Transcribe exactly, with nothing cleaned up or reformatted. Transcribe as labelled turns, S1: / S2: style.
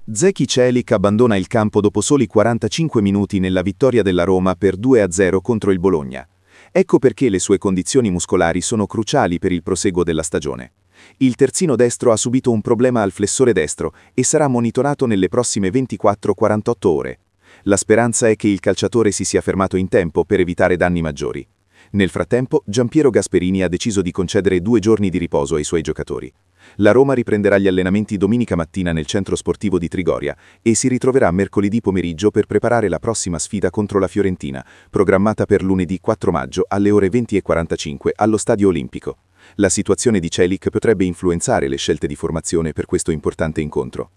S1: Zeki Celik abbandona il campo dopo soli quarantacinque minuti nella vittoria della Roma per due a zero contro il Bologna. Ecco perché le sue condizioni muscolari sono cruciali per il proseguo della stagione. Il terzino destro ha subito un problema al flessore destro e sarà monitorato nelle prossime ventiquattro quarantotto ore. La speranza è che il calciatore si sia fermato in tempo per evitare danni maggiori. Nel frattempo, Giampiero Gasperini ha deciso di concedere due giorni di riposo ai suoi giocatori. La Roma riprenderà gli allenamenti domenica mattina nel centro sportivo di Trigoria e si ritroverà mercoledì pomeriggio per preparare la prossima sfida contro la Fiorentina, programmata per lunedì quattro maggio alle ore venti e quarantacinque allo Stadio Olimpico. La situazione di Celik potrebbe influenzare le scelte di formazione per questo importante incontro.